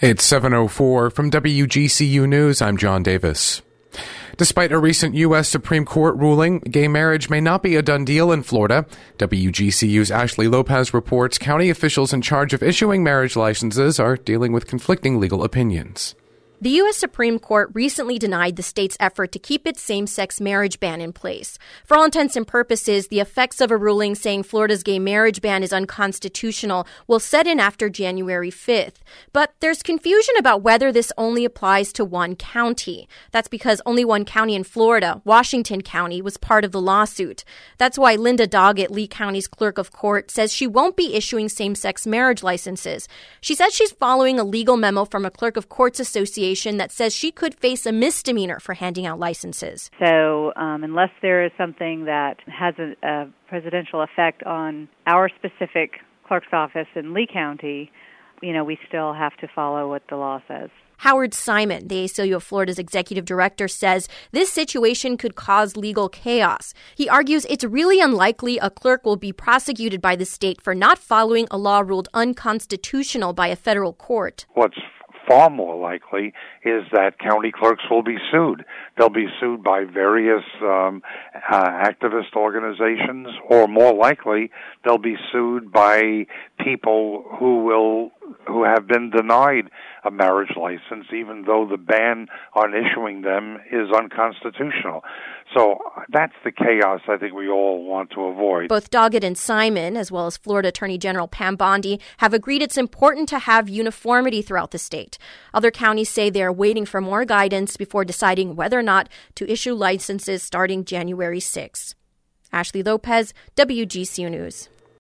It's 7:04 from WGCU News. I'm John Davis. Despite a recent U.S. Supreme Court ruling, gay marriage may not be a done deal in Florida. WGCU's Ashley Lopez reports county officials in charge of issuing marriage licenses are dealing with conflicting legal opinions. The U.S. Supreme Court recently denied the state's effort to keep its same-sex marriage ban in place. For all intents and purposes, the effects of a ruling saying Florida's gay marriage ban is unconstitutional will set in after January 5th. But there's confusion about whether this only applies to one county. That's because only one county in Florida, Washington County, was part of the lawsuit. That's why Linda Doggett, Lee County's clerk of court, says she won't be issuing same-sex marriage licenses. She says she's following a legal memo from a clerk of courts association that says she could face a misdemeanor for handing out licenses. So unless there is something that has a presidential effect on our specific clerk's office in Lee County, we still have to follow what the law says. Howard Simon, the ACLU of Florida's executive director, says this situation could cause legal chaos. He argues it's really unlikely a clerk will be prosecuted by the state for not following a law ruled unconstitutional by a federal court. What's far more likely is that county clerks will be sued. They'll be sued by various activist organizations, or more likely, they'll be sued by people who have been denied a marriage license, even though the ban on issuing them is unconstitutional. So that's the chaos I think we all want to avoid. Both Doggett and Simon, as well as Florida Attorney General Pam Bondi, have agreed it's important to have uniformity throughout the state. Other counties say they are waiting for more guidance before deciding whether or not to issue licenses starting January 6. Ashley Lopez, WGCU News.